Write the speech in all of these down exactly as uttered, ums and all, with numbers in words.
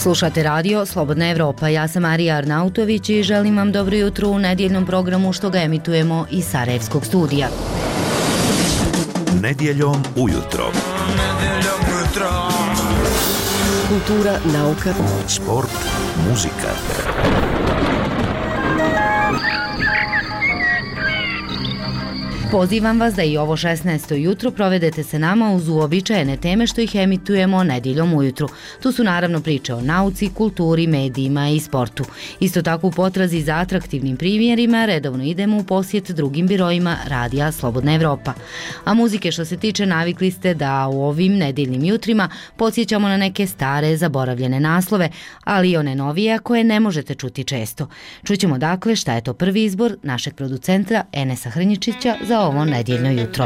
Slušate radio Slobodna Evropa, ja sam Marija Arnautović i želim vam dobro jutro u nedjeljnom programu što ga emitujemo iz Sarajevskog studija. Nedjeljom ujutro. Kultura, nauka, sport, muzika. Pozivam vas da i ovo šesnaesto jutro provedete se nama uz uobičajene teme što ih emitujemo nedjeljom ujutru. Tu su naravno priče o nauci, kulturi, medijima i sportu. Isto tako u potrazi za atraktivnim primjerima redovno idemo u posjet drugim birojima radija Slobodna Evropa. A muzike što se tiče navikli ste da u ovim nedjeljnim jutrima podsjećamo na neke stare zaboravljene naslove, ali i one novije koje ne možete čuti često. Čućemo dakle šta je to prvi izbor našeg producenta Enesa Hrnjičića za ovo nedjeljno jutro.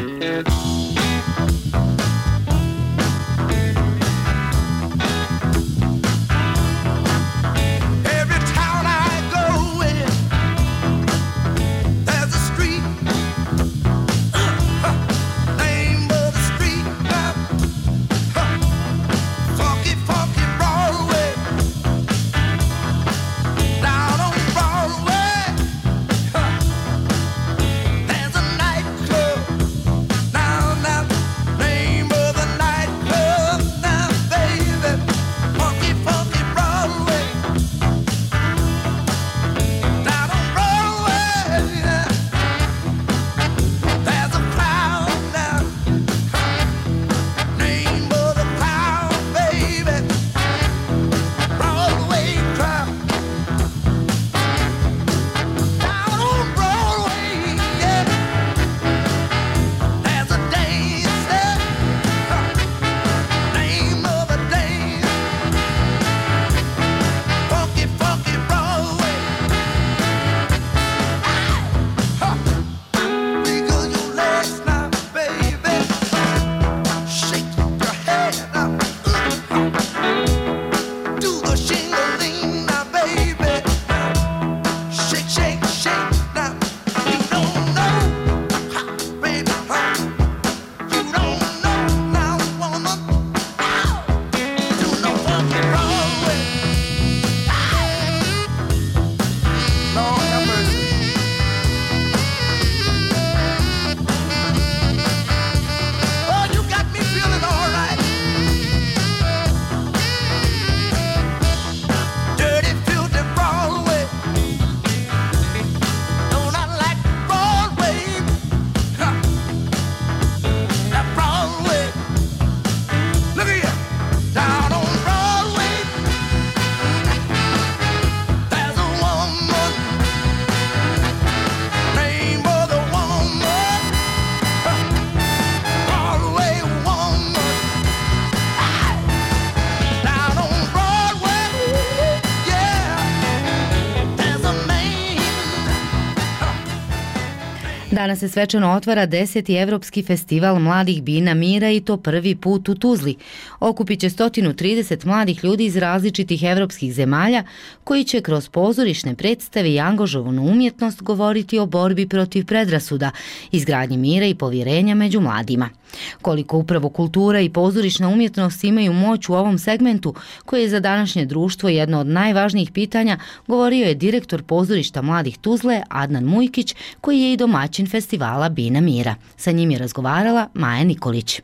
Danas se svečano otvara deseti Evropski festival mladih Bina Mira i to prvi put u Tuzli. Okupit će sto trideset mladih ljudi iz različitih evropskih zemalja koji će kroz pozorišne predstave i angažovanu umjetnost govoriti o borbi protiv predrasuda, izgradnji mira i povjerenja među mladima. Koliko upravo kultura i pozorišna umjetnost imaju moć u ovom segmentu, koji je za današnje društvo jedno od najvažnijih pitanja, govorio je direktor pozorišta mladih Tuzle Adnan Mujkić, koji je i domaćin festivala Bina Mira. Sa njim je razgovarala Maja Nikolić.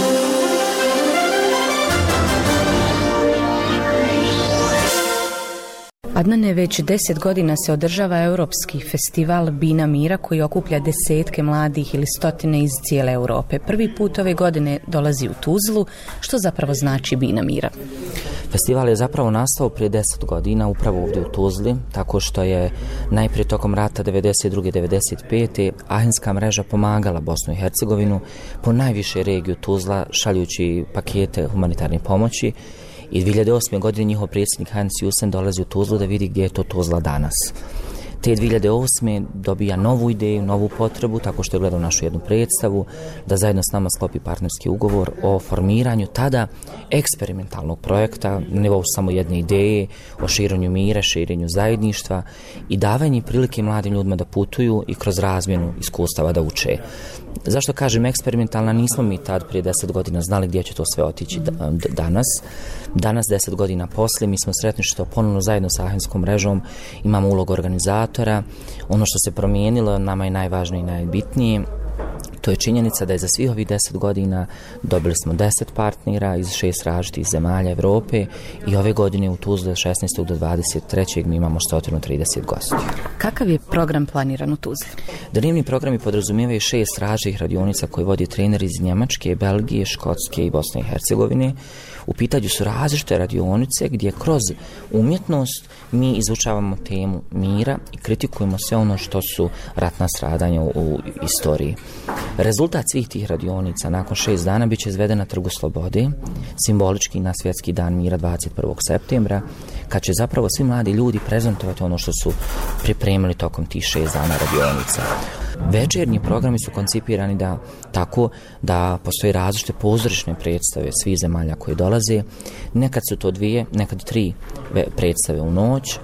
Adnane, već deset godina se održava Europski festival Bina Mira koji okuplja desetke mladih ili stotine iz cijele Europe. Prvi put ove godine dolazi u Tuzlu. Što zapravo znači Bina Mira? Festival je zapravo nastao prije deset godina upravo ovdje u Tuzli, tako što je najprije tokom rata devedeset druge devedeset pete ahenska mreža pomagala Bosnu i Hercegovinu po najviše regiju Tuzla šaljući pakete humanitarne pomoći. I dvije hiljade osme. godine njihov predsjednik Hans Jusen dolazi u Tuzlu da vidi gdje je to Tuzla danas. Te dvije hiljade osme. dobija novu ideju, novu potrebu, tako što je gledao našu jednu predstavu, da zajedno s nama sklopi partnerski ugovor o formiranju tada eksperimentalnog projekta, na nivou samo jedne ideje, o širenju mira, širenju zajedništva i davanju prilike mladim ljudima da putuju i kroz razmjenu iskustava da uče. Zašto kažem eksperimentalna? Nismo mi tad prije deset godina znali gdje će to sve otići danas. Danas, deset godina poslije, mi smo sretni što ponovno zajedno sa Ahenskom mrežom imamo ulogu organizatora. Ono što se promijenilo, nama je najvažnije i najbitnije, to je činjenica da je za svih ovih deset godina dobili smo deset partnera iz šest različitih zemalja Evrope i ove godine u Tuzli od šesnaestog do dvadeset trećeg mi imamo sto trideset gostiju. Kakav je program planiran u Tuzli? Dnevni programi podrazumijevaju šest različitih radionica koje vodi treneri iz Njemačke, Belgije, Škotske i Bosne i Hercegovine. U pitanju su različite radionice gdje kroz umjetnost mi izučavamo temu mira i kritikujemo sve ono što su ratna stradanja u, u istoriji. Rezultat svih tih radionica nakon šest dana bit će izveden na Trgu Slobode, simbolički na Svjetski dan mira dvadeset prvog septembra, kad će zapravo svi mladi ljudi prezentovati ono što su pripremili tokom tih šest dana radionica. Večernji programi su koncipirani da tako da postoji različite pozorišne predstave svih zemalja koje dolaze. Nekad su to dvije, nekad tri predstave u noć.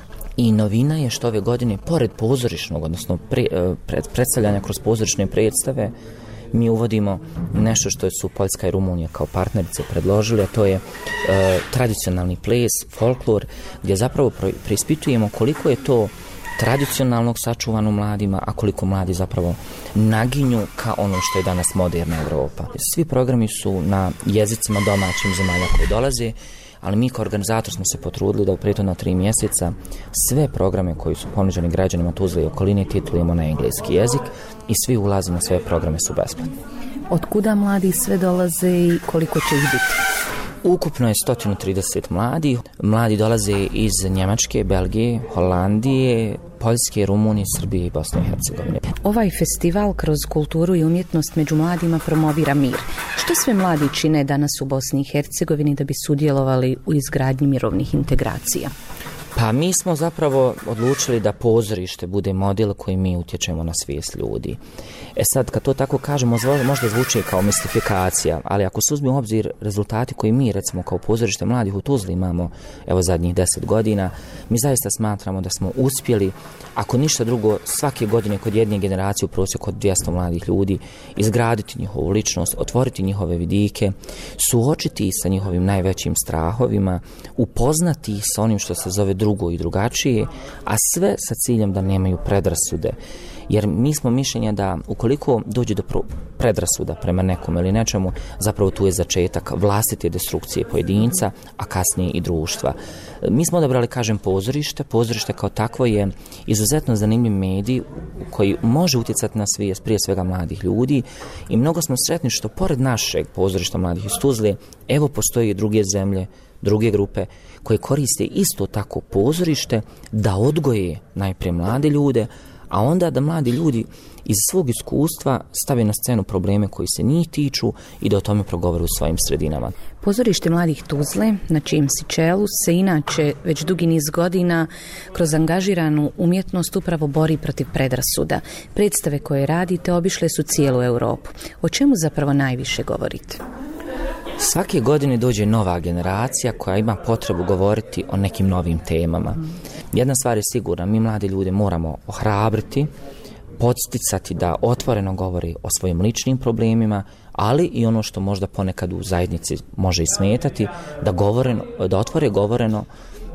I novina je što ove godine, pored pozorišnog, odnosno pre, pred, predstavljanja kroz pozorišne predstave, mi uvodimo nešto što su Poljska i Rumunija kao partnerice predložili, a to je e, tradicionalni ples, folklor, gdje zapravo preispitujemo koliko je to tradicionalnog sačuvano mladima, a koliko mladi zapravo naginju ka ono što je danas moderna Evropa. Svi programi su na jezicima domaćim zemalja koje dolaze, ali mi kao organizator smo se potrudili da u prethodna tri mjeseca sve programe koji su ponuđeni građanima Tuzle i okoline titulujemo na engleski jezik i svi ulazi na sve programe su besplatni. Od kuda mladi sve dolaze i koliko će ih biti? Ukupno je sto trideset mladi. Mladi dolaze iz Njemačke, Belgije, Holandije, Poljske, Rumunije, Srbije i Bosne i Hercegovine. Ovaj festival kroz kulturu i umjetnost među mladima promovira mir. Što sve mladi čine danas u Bosni i Hercegovini da bi sudjelovali u izgradnji mirovnih integracija? Pa mi smo zapravo odlučili da pozorište bude model koji mi utječemo na svijest ljudi. E sad, kad to tako kažemo, možda zvuči kao mistifikacija, ali ako se uzme u obzir rezultati koji mi, recimo, kao pozorište mladih u Tuzli imamo, evo, zadnjih deset godina, mi zaista smatramo da smo uspjeli, ako ništa drugo, svake godine kod jedne generacije u prosjeku od dvjesto mladih ljudi, izgraditi njihovu ličnost, otvoriti njihove vidike, suočiti sa njihovim najvećim strahovima, upoznati ih sa onim što se zove drugo i drugačije, a sve sa ciljem da nemaju predrasude. Jer mi smo mišljenja da ukoliko dođe do predrasuda prema nekom ili nečemu, zapravo tu je začetak vlastite destrukcije pojedinca, a kasnije i društva. Mi smo odabrali, kažem, pozorište. Pozorište kao takvo je izuzetno zanimljiv medij koji može utjecati na svijest prije svega mladih ljudi i mnogo smo sretni što pored našeg pozorišta mladih iz Tuzle, evo postoji i druge zemlje, druge grupe koje koriste isto tako pozorište da odgoje najprije mlade ljude, a onda da mladi ljudi iz svog iskustva stave na scenu probleme koji se njih tiču i da o tome progovore u svojim sredinama. Pozorište mladih Tuzle, na čijem si čelu, se inače već dugi niz godina kroz angažiranu umjetnost upravo bori protiv predrasuda. Predstave koje radite obišle su cijelu Europu. O čemu zapravo najviše govorite? Svake godine dođe nova generacija koja ima potrebu govoriti o nekim novim temama. Jedna stvar je sigurna, mi mlade ljude moramo ohrabriti, podsticati da otvoreno govori o svojim ličnim problemima, ali i ono što možda ponekad u zajednici može i smetati, da, govoreno, da otvore govoreno,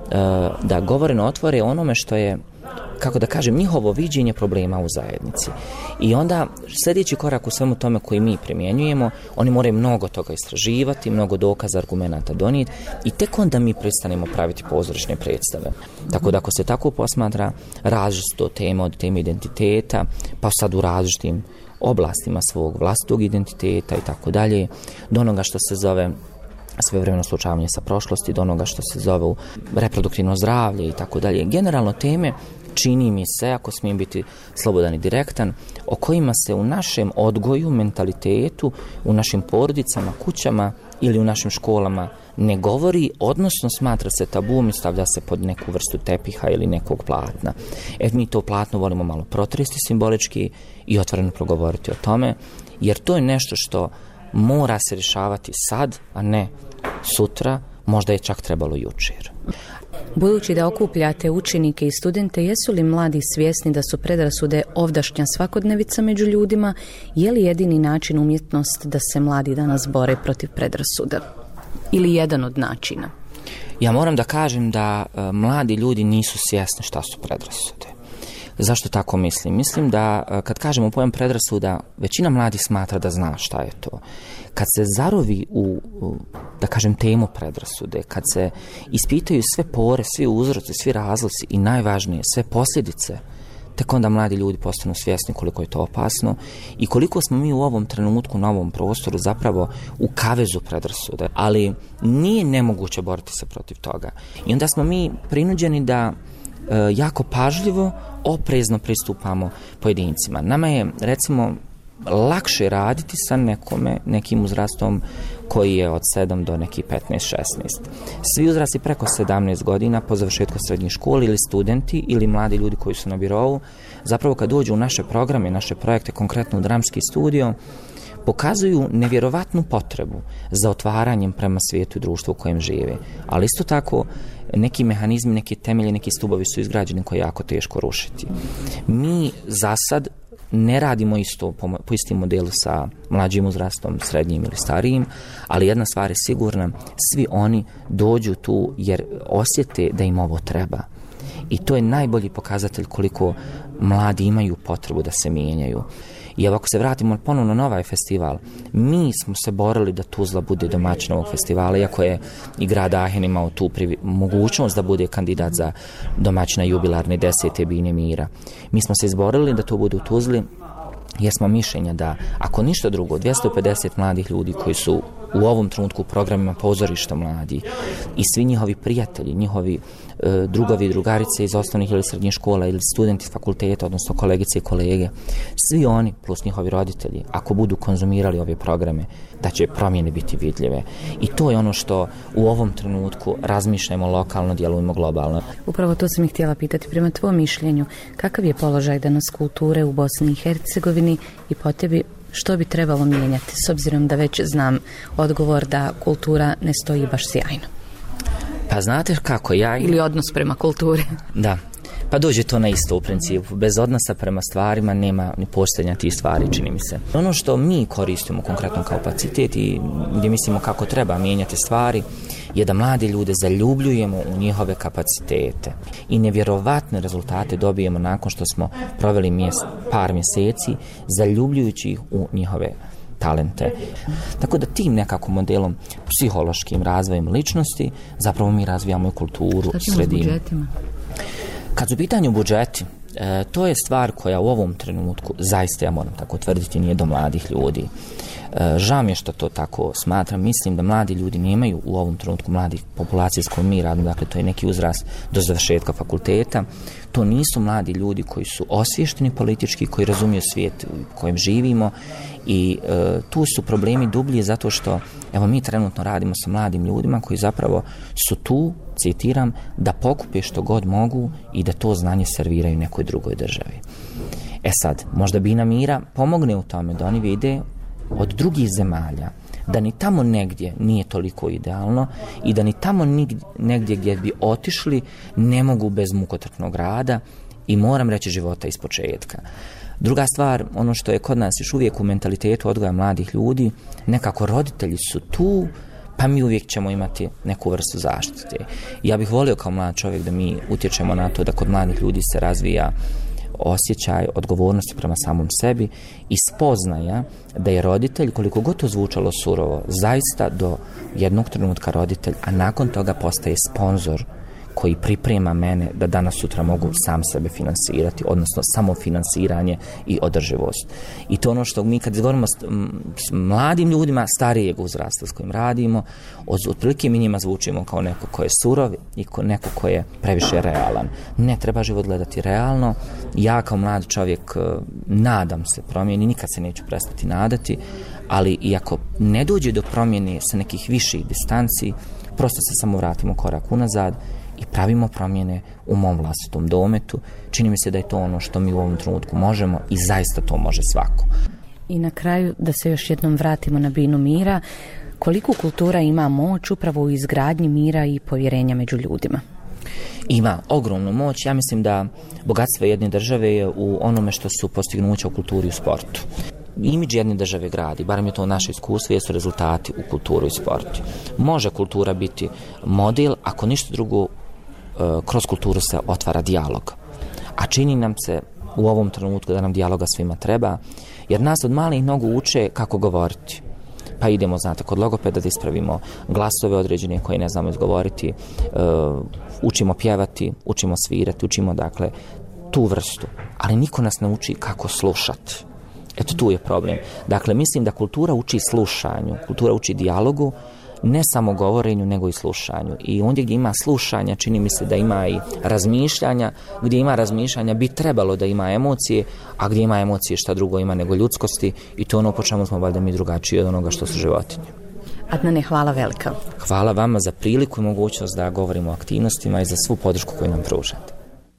da govoreno otvore onome što je, kako da kažem, njihovo viđenje problema u zajednici. I onda sljedeći korak u svemu tome koji mi primjenjujemo, oni moraju mnogo toga istraživati, mnogo dokaza, argumenata donijeti i tek onda mi prestanemo praviti pozorišne predstave. Tako da ako se tako posmatra, različito teme od teme identiteta, pa sad u različitim oblastima svog vlastitog identiteta i tako dalje, do onoga što se zove svevremeno suočavanje sa prošlosti, do onoga što se zove reproduktivno zdravlje i tako dalje. Generalno teme, čini mi se, ako smijem biti slobodan i direktan, o kojima se u našem odgoju, mentalitetu, u našim porodicama, kućama ili u našim školama ne govori, odnosno smatra se tabum i stavlja se pod neku vrstu tepiha ili nekog platna. E, mi to platno volimo malo protresti simbolički i otvoreno progovoriti o tome, jer to je nešto što mora se rješavati sad, a ne sutra, možda je čak trebalo jučer. Budući da okupljate učenike i studente, jesu li mladi svjesni da su predrasude ovdašnja svakodnevica među ljudima? Je li jedini način umjetnost da se mladi danas bore protiv predrasuda? Ili jedan od načina? Ja moram da kažem da uh, mladi ljudi nisu svjesni šta su predrasude. Zašto tako mislim? Mislim da uh, kad kažemo pojam predrasuda, većina mladih smatra da zna šta je to. Kad se zarovi u, u, da kažem, temu predrasude, kad se ispitaju sve pore, svi uzroci, svi razlozi i najvažnije, sve posljedice, tek onda mladi ljudi postanu svjesni koliko je to opasno i koliko smo mi u ovom trenutku, na ovom prostoru zapravo u kavezu predrasude. Ali nije nemoguće boriti se protiv toga. I onda smo mi prinuđeni da e, jako pažljivo, oprezno pristupamo pojedincima. Nama je, recimo, lakše raditi sa nekome, nekim uzrastom koji je od sedam do nekih petnaest šesnaest. Svi uzrasti preko sedamnaest godina po završetku srednje škole ili studenti ili mladi ljudi koji su na birovu, zapravo kad dođu u naše programe, naše projekte, konkretno u dramski studio, pokazuju nevjerovatnu potrebu za otvaranjem prema svijetu i društvu u kojem žive. Ali isto tako neki mehanizmi, neki temelji, neki stubovi su izgrađeni koje je jako teško rušiti. Mi za sad ne radimo isto po, po istim modelu sa mlađim uzrastom, srednjim ili starijim, ali jedna stvar je sigurna, svi oni dođu tu jer osjete da im ovo treba. I to je najbolji pokazatelj koliko mladi imaju potrebu da se mijenjaju. I ako se vratimo ponovno na ovaj festival, mi smo se borili da Tuzla bude domaćin ovog festivala, iako je i grad Aachen imao tu privi, mogućnost da bude kandidat za domaćina jubilarne desete Bine mira. Mi smo se izborili da to bude u Tuzli, jer smo mišljenja da, ako ništa drugo, dvjesto pedeset mladih ljudi koji su u ovom trenutku u programima pozorišta mladi i svi njihovi prijatelji, njihovi e, drugovi i drugarice iz osnovnih ili srednjih škola ili studenti s fakulteta, odnosno kolegice i kolege, svi oni plus njihovi roditelji, ako budu konzumirali ove programe, da će promjene biti vidljive. I to je ono što u ovom trenutku razmišljamo lokalno, djelujemo globalno. Upravo to sam ih htjela pitati. Prema tvom mišljenju, kakav je položaj danas kulture u Bosni i Hercegovini i po tebi što bi trebalo mijenjati, s obzirom da već znam odgovor da kultura ne stoji baš sjajno? Pa znate kako ja... Ili odnos prema kulturi. Da. Pa dođe to na isto u principu. Bez odnosa prema stvarima nema ni postojanja tih stvari, čini mi se. Ono što mi koristimo konkretno kapacitet i gdje mislimo kako treba mijenjati stvari je da mlade ljude zaljubljujemo u njihove kapacitete. I nevjerovatne rezultate dobijemo nakon što smo proveli mjest, par mjeseci zaljubljujući ih u njihove talente. Tako da tim nekako modelom, psihološkim razvojem ličnosti, zapravo mi razvijamo i kulturu, sredinu. S budžetima? Kad su u pitanju budžeti, e, to je stvar koja u ovom trenutku, zaista ja moram tako tvrditi, nije do mladih ljudi. E, žao mi je što to tako smatram. Mislim da mladi ljudi nemaju u ovom trenutku mladih populacije s kojom mi radimo, dakle to je neki uzrast do završetka fakulteta. To nisu mladi ljudi koji su osviješteni politički, koji razumiju svijet u kojem živimo i e, tu su problemi dublji zato što evo mi trenutno radimo sa mladim ljudima koji zapravo su tu, citiram, da pokupe što god mogu i da to znanje serviraju nekoj drugoj državi. E sad, možda Bina mira pomogne u tome da oni vide od drugih zemalja da ni tamo negdje nije toliko idealno i da ni tamo negdje gdje bi otišli ne mogu bez mukotrpnog rada i moram reći života iz početka. Druga stvar, ono što je kod nas još uvijek u mentalitetu odgoja mladih ljudi, nekako roditelji su tu, pa mi uvijek ćemo imati neku vrstu zaštite. Ja bih volio kao mlad čovjek da mi utječemo na to da kod mladih ljudi se razvija osjećaj odgovornosti prema samom sebi i spoznaja da je roditelj, koliko god to zvučalo surovo, zaista do jednog trenutka roditelj, a nakon toga postaje sponzor koji priprema mene da danas sutra mogu sam sebe finansirati, odnosno samofinansiranje i održivost. I to ono što mi kad govorimo s, s mladim ljudima starijeg uzrasta s kojim radimo, od, otprilike mi njima zvučimo kao neko ko je surov i ko, neko ko je previše realan. Ne, treba život gledati realno. Ja kao mlad čovjek nadam se promjeni, nikad se neću prestati nadati, ali i ako ne dođe do promjene sa nekih viših distanci, prosto se samo vratimo korak unazad i pravimo promjene u mom vlastitom dometu. Čini mi se da je to ono što mi u ovom trenutku možemo i zaista to može svako. I na kraju da se još jednom vratimo na Binu mira. Koliko kultura ima moć upravo u izgradnji mira i povjerenja među ljudima? Ima ogromnu moć. Ja mislim da bogatstvo jedne države je u onome što su postignuća u kulturi i u sportu. Imidž jedne države gradi, barem je to naše iskustvo, jesu rezultati u kulturi i sportu. Može kultura biti model, ako ništa drugo, kroz kulturu se otvara dijalog. A čini nam se u ovom trenutku da nam dijaloga svima treba, jer nas od malih nogu uče kako govoriti. Pa idemo, znate, kod logopeda da ispravimo glasove određene koje ne znamo izgovoriti, uh, učimo pjevati, učimo svirati, učimo, dakle, tu vrstu. Ali niko nas ne uči kako slušati. Eto, tu je problem. Dakle, mislim da kultura uči slušanju, kultura uči dijalogu, ne samo govorenju, nego i slušanju. I ondje gdje ima slušanja, čini mi se da ima i razmišljanja, gdje ima razmišljanja bi trebalo da ima emocije, a gdje ima emocije šta drugo ima nego ljudskosti, i to ono po čemu smo valjda mi drugačiji od onoga što su životinje. Adnane, hvala velika. Hvala vama za priliku i mogućnost da govorimo o aktivnostima i za svu podršku koju nam pružate.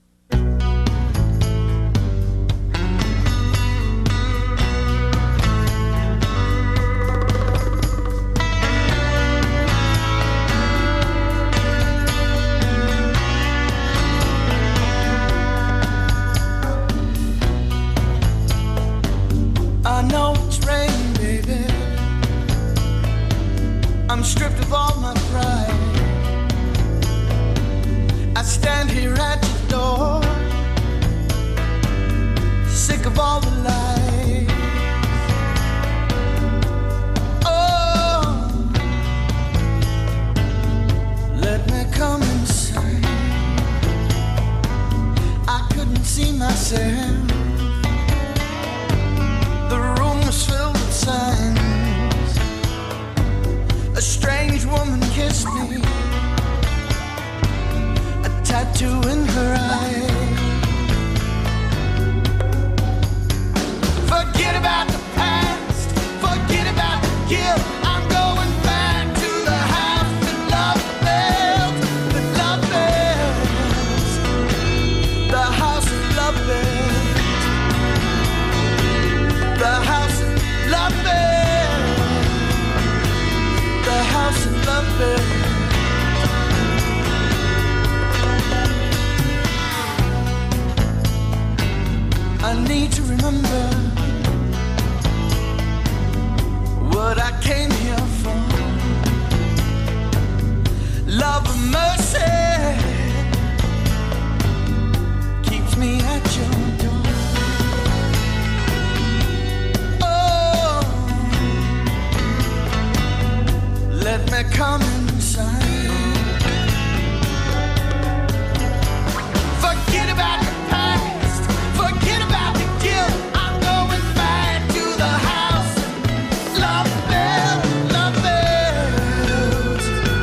I'm stripped of all my pride. I stand here at your door, sick of all the lies. Oh, let me come inside. I couldn't see myself. The room was filled with signs. A strange woman kissed me, a tattoo in her eye. Forget about the past, forget about the guilt. I'm going back to the house that love built, that love built, the house of love built, the house of love built, the house of love built. I need to remember what I came here for. Love and mercy keeps me at your door. Oh, let me come inside. Forget about the past, forget about the guilt. I'm going back to the house love built, love built.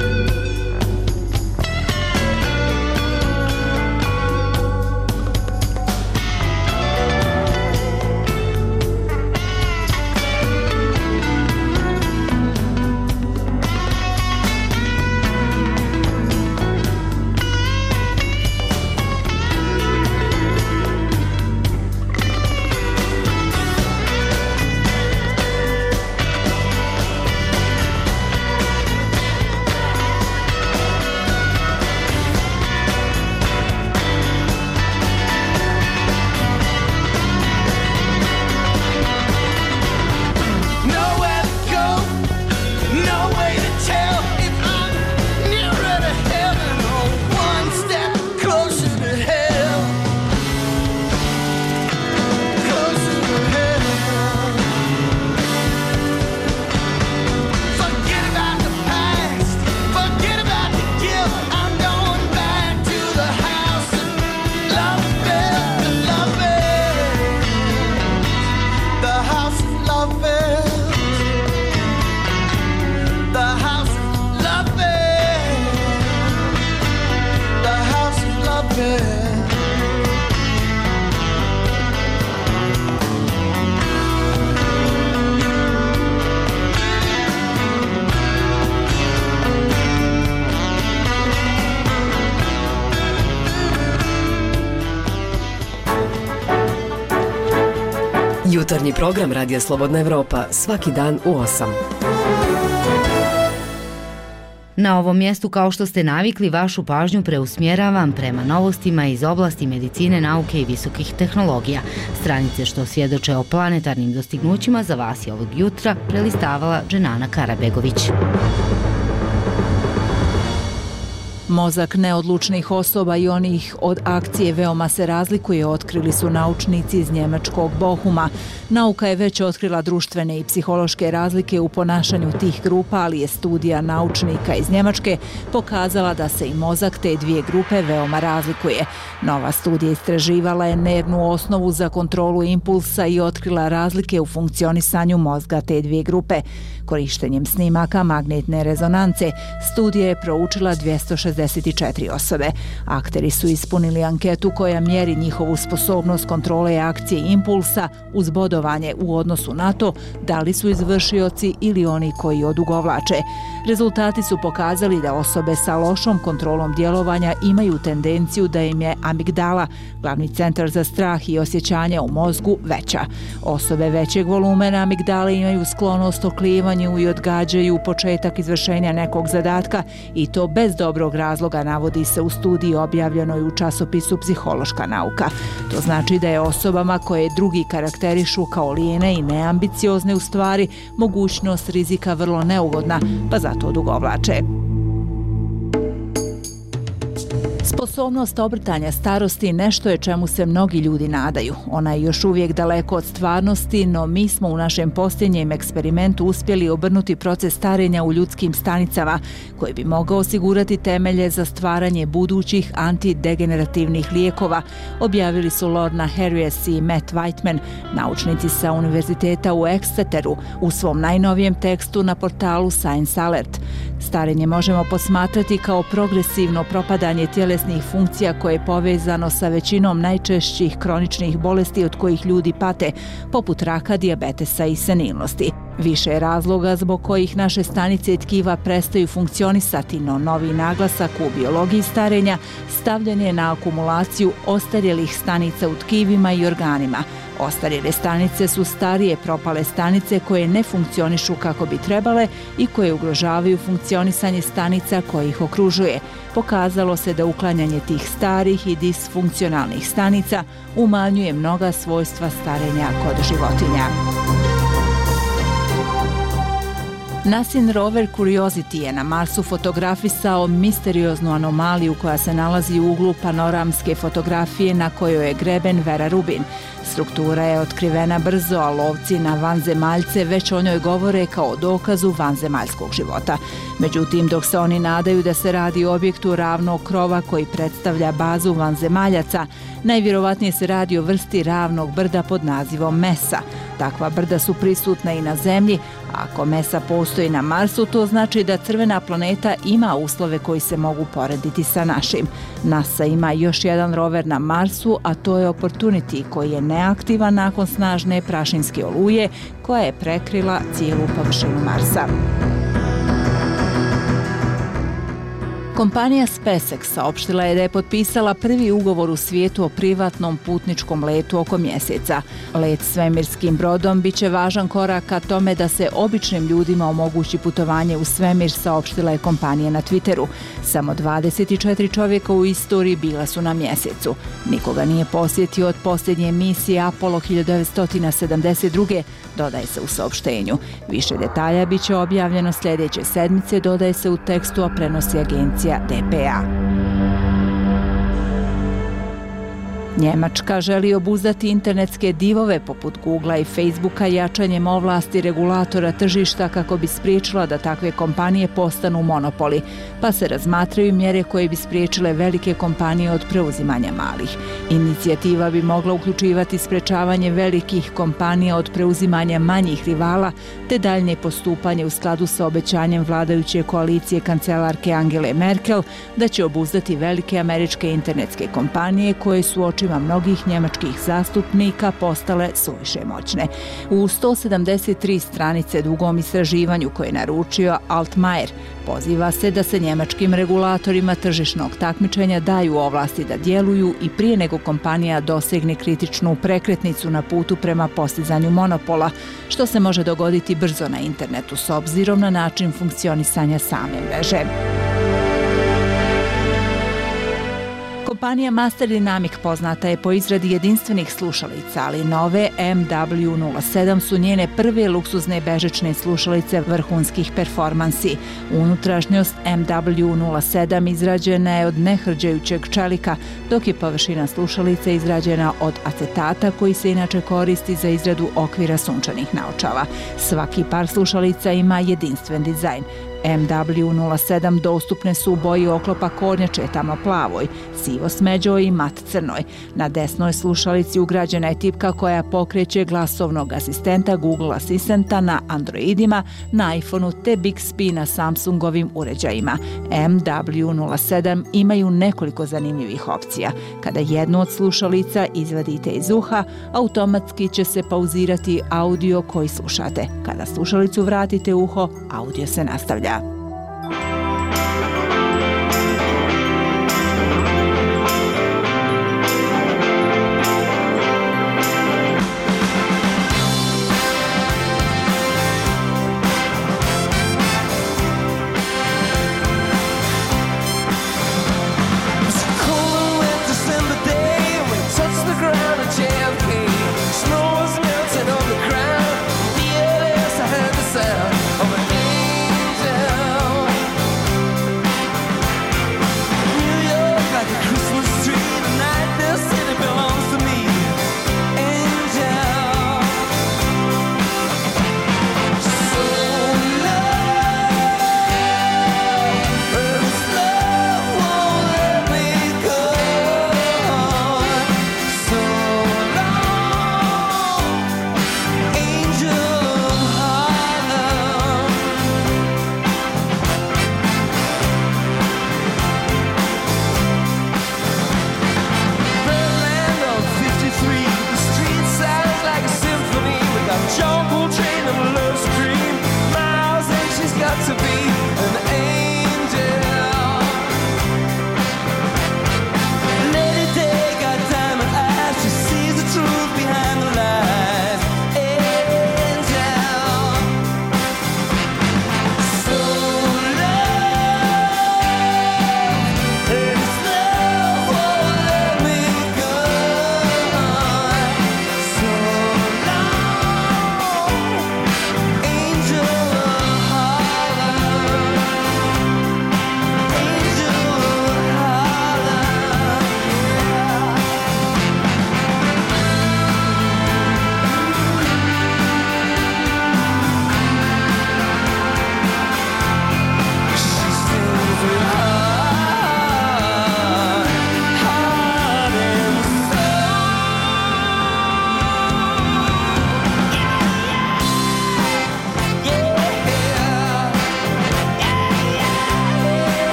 Nowhere to go, no way to tell if I'm nearer to heaven or one step closer to hell. Closer to hell. Forget about the past, forget about the guilt. I'm going back to the house that love built, that love built, the house of love built. The house of love built, the house of love built. Jutarnji program Radija Slobodna Evropa svaki dan u osam. Na ovom mjestu, kao što ste navikli, vašu pažnju preusmjeravam prema novostima iz oblasti medicine, nauke i visokih tehnologija. Stranice što svjedoče o planetarnim dostignućima za vas je ovog jutra prelistavala Dženana Karabegović. Mozak neodlučnih osoba i onih od akcije veoma se razlikuje, otkrili su naučnici iz njemačkog Bochuma. Nauka je već otkrila društvene i psihološke razlike u ponašanju tih grupa, ali je studija naučnika iz Njemačke pokazala da se i mozak te dvije grupe veoma razlikuje. Nova studija istraživala je nervnu osnovu za kontrolu impulsa i otkrila razlike u funkcionisanju mozga te dvije grupe. Korištenjem snimaka magnetne rezonance studija je proučila dvjesto šezdeset četiri osobe. Akteri su ispunili anketu koja mjeri njihovu sposobnost kontrole akcije impulsa uz bodovanje u odnosu na to da li su izvršioci ili oni koji odugovlače. Rezultati su pokazali da osobe sa lošom kontrolom djelovanja imaju tendenciju da im je amigdala, glavni centar za strah i osjećanja u mozgu, veća. Osobe većeg volumena amigdale imaju sklonost oklijevanju i odgađaju početak izvršenja nekog zadatka, i to bez dobrog razloga, navodi se u studiji objavljenoj u časopisu Psihološka nauka. To znači da je osobama koje drugi karakterišu kao lijene i neambiciozne u stvari mogućnost rizika vrlo neugodna, pa zato odugovlače. Sposobnost obrtanja starosti nešto je čemu se mnogi ljudi nadaju. Ona je još uvijek daleko od stvarnosti, no mi smo u našem posljednjem eksperimentu uspjeli obrnuti proces starenja u ljudskim stanicama, koji bi mogao osigurati temelje za stvaranje budućih antidegenerativnih lijekova, objavili su Lorna Harries i Matt Whiteman, naučnici sa Univerziteta u Exeteru, u svom najnovijem tekstu na portalu Science Alert. Starenje možemo posmatrati kao progresivno propadanje tjelesnih funkcija koje je povezano sa većinom najčešćih kroničnih bolesti od kojih ljudi pate, poput raka, dijabetesa i senilnosti. Više je razloga zbog kojih naše stanice i tkiva prestaju funkcionisati, no novi naglasak u biologiji starenja stavljen je na akumulaciju ostarjelih stanica u tkivima i organima. Ostarjele stanice su starije propale stanice koje ne funkcionišu kako bi trebale i koje ugrožavaju funkcionisanje stanica koje ih okružuje. Pokazalo se da uklanjanje tih starih i disfunkcionalnih stanica umanjuje mnoga svojstva starenja kod životinja. NASIN rover Curiosity je na Marsu fotografisao misterioznu anomaliju koja se nalazi u uglu panoramske fotografije na kojoj je greben Vera Rubin. Struktura je otkrivena brzo, a lovci na vanzemaljce već o njoj govore kao dokazu vanzemaljskog života. Međutim, dok se oni nadaju da se radi o objektu ravnog krova koji predstavlja bazu vanzemaljaca, najvjerovatnije se radi o vrsti ravnog brda pod nazivom Mesa. Takva brda su prisutna i na Zemlji, a ako Mesa postoji na Marsu, to znači da crvena planeta ima uslove koji se mogu porediti sa našim. NASA ima još jedan rover na Marsu, a to je Opportunity, koji je neaktivan nakon snažne prašinske oluje koja je prekrila cijelu površinu Marsa. Kompanija SpaceX saopštila je da je potpisala prvi ugovor u svijetu o privatnom putničkom letu oko mjeseca. Let svemirskim brodom biće važan korak ka tome da se običnim ljudima omogući putovanje u svemir, saopštila je kompanija na Twitteru. Samo dvadeset četiri čovjeka u istoriji bila su na mjesecu. Nikoga nije posjetio od posljednje misije Apollo hiljadu devetsto sedamdeset druge, dodaje se u saopštenju. Više detalja biće objavljeno sljedeće sedmice, dodaje se u tekstu, a prenosi agencija D P A. Njemačka želi obuzdati internetske divove poput Googlea i Facebooka jačanjem ovlasti regulatora tržišta kako bi spriječila da takve kompanije postanu monopoli, pa se razmatraju mjere koje bi spriječile velike kompanije od preuzimanja malih. Inicijativa bi mogla uključivati sprečavanje velikih kompanija od preuzimanja manjih rivala, te daljnje postupanje u skladu sa obećanjem vladajuće koalicije kancelarke Angele Merkel da će obuzdati velike američke internetske kompanije koje su očigledno riječima mnogih njemačkih zastupnika postale suviše moćne. U sto sedamdeset tri stranice dugom istraživanju koje je naručio Altmaier poziva se da se njemačkim regulatorima tržišnog takmičenja daju ovlasti da djeluju i prije nego kompanija dosegne kritičnu prekretnicu na putu prema postizanju monopola, što se može dogoditi brzo na internetu s obzirom na način funkcionisanja same mreže. Kompanija Master Dynamic poznata je po izradi jedinstvenih slušalica, ali nove M W nula sedam su njene prve luksuzne bežične slušalice vrhunskih performansi. Unutrašnjost M W nula sedam izrađena je od nehrđajućeg čelika, dok je površina slušalice izrađena od acetata koji se inače koristi za izradu okvira sunčanih naočala. Svaki par slušalica ima jedinstven dizajn. M W nula sedam dostupne su u boji oklopa kornjače tamno-plavoj, sivo smeđoj i mat crnoj. Na desnoj slušalici ugrađena je tipka koja pokreće glasovnog asistenta Google Asistenta na Androidima, na iPhoneu te Bixby na Samsungovim uređajima. M W nula sedam imaju nekoliko zanimljivih opcija. Kada jednu od slušalica izvadite iz uha, automatski će se pauzirati audio koji slušate. Kada slušalicu vratite u uho, audio se nastavlja.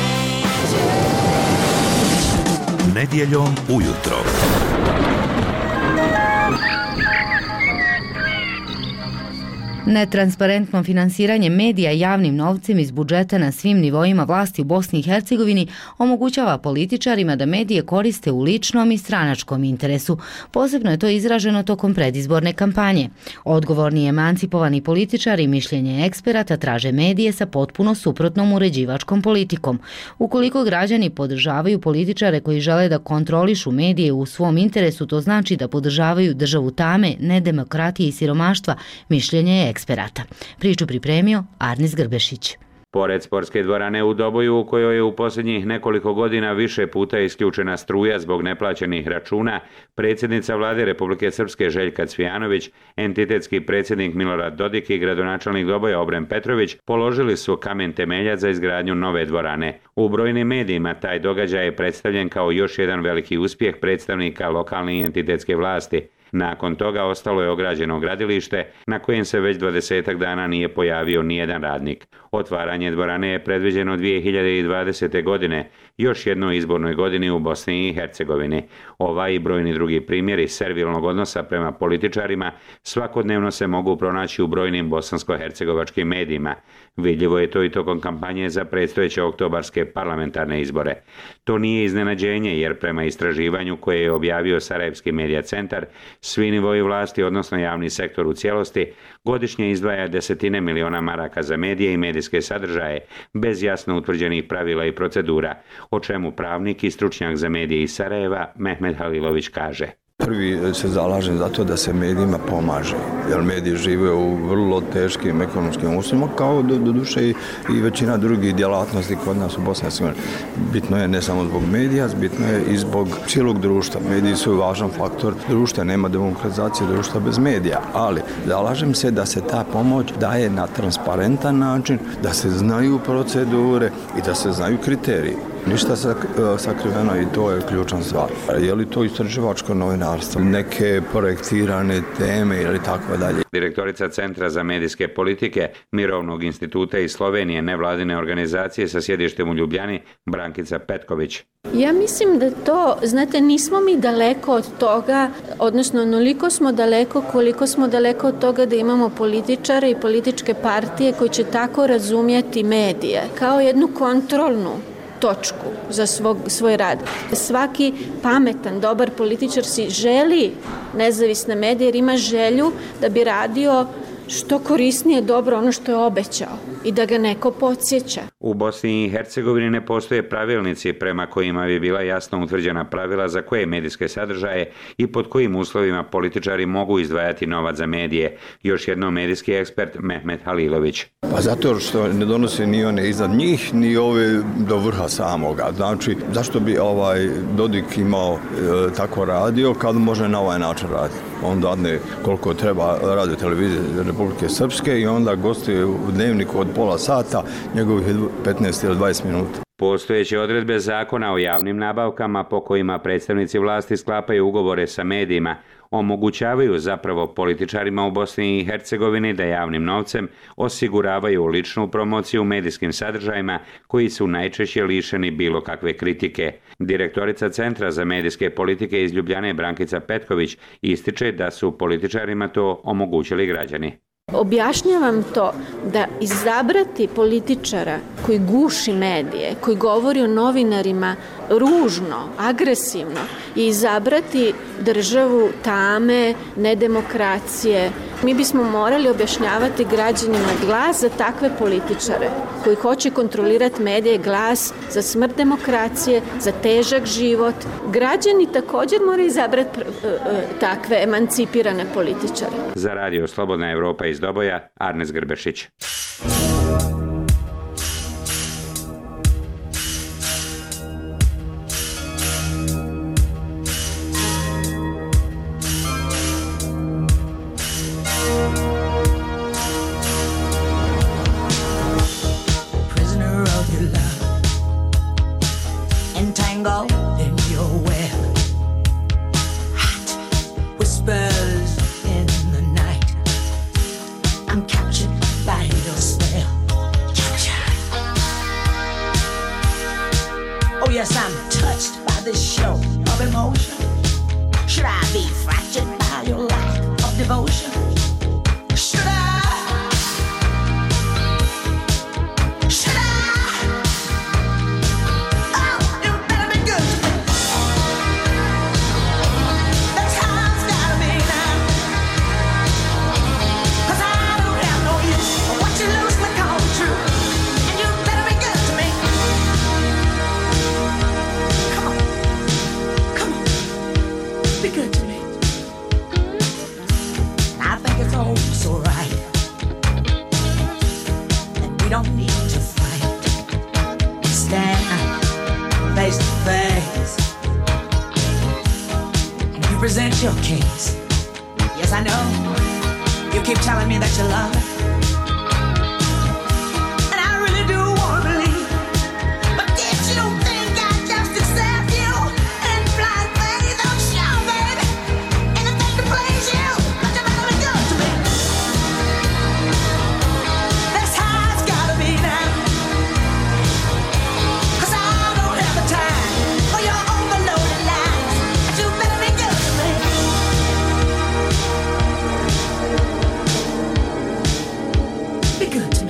Nedjeljom ujutro. Netransparentno finansiranje medija javnim novcem iz budžeta na svim nivoima vlasti u Bosni i Hercegovini omogućava političarima da medije koriste u ličnom i stranačkom interesu. Posebno je to izraženo tokom predizborne kampanje. Odgovorni i emancipovani političari i mišljenje eksperata traže medije sa potpuno suprotnom uređivačkom politikom. Ukoliko građani podržavaju političare koji žele da kontrolišu medije u svom interesu, to znači da podržavaju državu tame, nedemokratije i siromaštva, mišljenje je eksperata. Priču pripremio Arnis Grbešić. Pored sportske dvorane u Doboju, u kojoj je u posljednjih nekoliko godina više puta isključena struja zbog neplaćenih računa, predsjednica vlade Republike Srpske Željka Cvijanović, entitetski predsjednik Milorad Dodik i gradonačelnik Doboja Obren Petrović položili su kamen temeljac za izgradnju nove dvorane. U brojnim medijima taj događaj je predstavljen kao još jedan veliki uspjeh predstavnika lokalne i entitetske vlasti. Nakon toga ostalo je ograđeno gradilište na kojem se već dvadesetak dana nije pojavio nijedan radnik. Otvaranje dvorane je predviđeno dvije hiljade dvadesete. godine, još jednoj izbornoj godini u Bosni i Hercegovini. Ovaj i brojni drugi primjeri servilnog odnosa prema političarima svakodnevno se mogu pronaći u brojnim bosansko-hercegovačkim medijima. Vidljivo je to i tokom kampanje za predstojeće oktobarske parlamentarne izbore. To nije iznenađenje jer prema istraživanju koje je objavio Sarajevski medija centar, svi nivoji vlasti, odnosno javni sektor u cijelosti, godišnje izdvaja desetine miliona maraka za medije i medijske sadržaje, bez jasno utvrđenih pravila i procedura, o čemu pravnik i stručnjak za medije iz Sarajeva, Mehmet Halilović, kaže. Prvi se zalažem za to da se medijima pomaže, jer mediji žive u vrlo teškim ekonomskim uslovima, kao do, do duše i, i većina drugih djelatnosti kod nas u Bosni i Hercegovini. Bitno je ne samo zbog medija, bitno je i zbog cijelog društva. Mediji su važan faktor društva, nema demokratizacije društva bez medija, ali zalažem se da se ta pomoć daje na transparentan način, da se znaju procedure i da se znaju kriteriji. Ništa sakriveno i to je ključna stvar. Je li to istraživačko novinarstvo, neke projektirane teme ili tako dalje? Direktorica Centra za medijske politike Mirovnog instituta iz Slovenije, nevladine organizacije sa sjedištem u Ljubljani, Brankica Petković. Ja mislim da to, znate, nismo mi daleko od toga, odnosno onoliko smo daleko koliko smo daleko od toga da imamo političare i političke partije koji će tako razumjeti medije kao jednu kontrolnu točku za svog, svoj rad. Svaki pametan, dobar političar si želi nezavisne medije jer ima želju da bi radio što korisnije dobro ono što je obećao i da ga neko podsjeća. U Bosni i Hercegovini ne postoje pravilnici prema kojima bi bila jasno utvrđena pravila za koje medijske sadržaje i pod kojim uslovima političari mogu izdvajati novac za medije. Još jednom medijski ekspert Mehmet Halilović. Pa zato što ne donose ni one iznad njih, ni ove do vrha samoga. Znači, zašto bi ovaj Dodik imao e, tako radio kad može na ovaj način raditi? On dadne koliko treba radio televizije Republike Srpske i onda gostuje u dnevniku od pola sata, njegovih petnaest ili dvadeset minuta. Postojeće odredbe zakona o javnim nabavkama po kojima predstavnici vlasti sklapaju ugovore sa medijima omogućavaju zapravo političarima u Bosni i Hercegovini da javnim novcem osiguravaju ličnu promociju medijskim sadržajima koji su najčešće lišeni bilo kakve kritike. Direktorica Centra za medijske politike iz Ljubljane, Brankica Petković, ističe da su političarima to omogućili građani. Objašnjavam to da izabrati političara koji guši medije, koji govori o novinarima ružno, agresivno i izabrati državu tame, nedemokracije. Mi bismo morali objašnjavati građanima glas za takve političare koji hoće kontrolirati medije, glas za smrt demokracije, za težak život. Građani također moraju izabrati takve emancipirane političare. Za Radio Slobodna Evropa iz Doboja, Arnis Grbešić. Should I be fractured by your lack of devotion? Should I that's your case. Yes, I know. You keep telling me that you love me. And I really do want to believe. But did you think I'd just accept you in blind faith? Oh, sure, baby. Anything to please you. But you better be good to me. That's how it's gotta be now. 'Cause I don't have the time for your overloaded lies. But you better be good to me. Be good to me.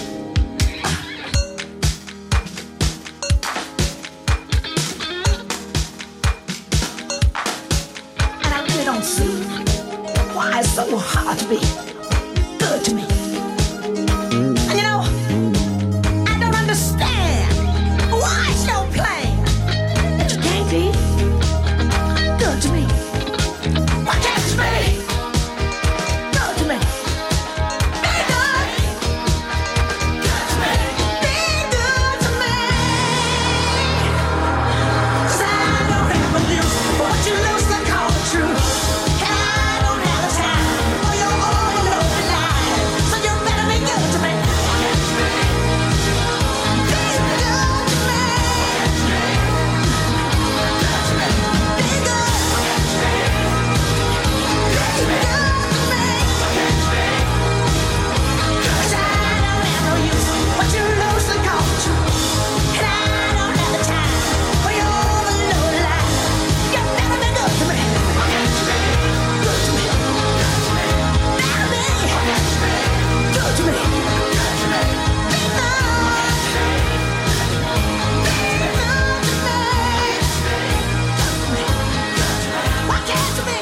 And I really don't see why it's so hard to be good to me. And you know, I don't understand why it's so plain that you can't be good to me. Why can't you be good to me? Be good. Good to me. Be good to me. 'Cause I don't ever lose what you lose to call the truth. And I don't have the time for your overloaded lies. So you better be good to me. Be good to me. Be good to me. Be good. Be good to me. 'Cause I don't have no use what you lose to call the truth. And I don't have the time for your overloaded lies. You better be good to me. Good to me. Better be good to me. Be good. Be good to me. Why can't you be?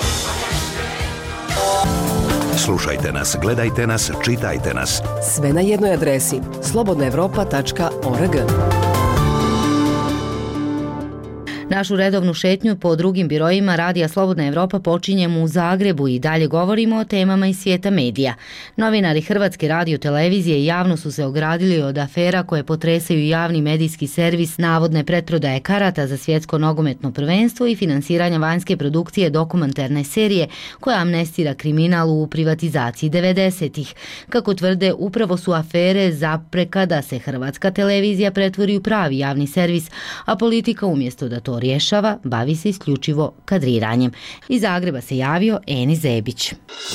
Slušajte nas, gledajte nas, čitajte nas. Sve na jednoj adresi slobodna evropa tačka org. Našu redovnu šetnju po drugim birojima Radija Slobodna Evropa počinjemo u Zagrebu i dalje govorimo o temama iz svijeta medija. Novinari Hrvatske radiotelevizije javno su se ogradili od afera koje potresaju javni medijski servis, navodne pretprodaje karata za svjetsko nogometno prvenstvo i finansiranja vanjske produkcije dokumentarne serije koja amnestira kriminal u privatizaciji devedesetih. Kako tvrde, upravo su afere zapreka da se Hrvatska televizija pretvori u pravi javni servis, a politika umjesto da to rješava, bavi se isključivo kadriranjem. Iz Zagreba se javio Eni Zebić.